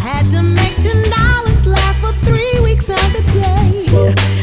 Had to make $10 last for 3 weeks of the day.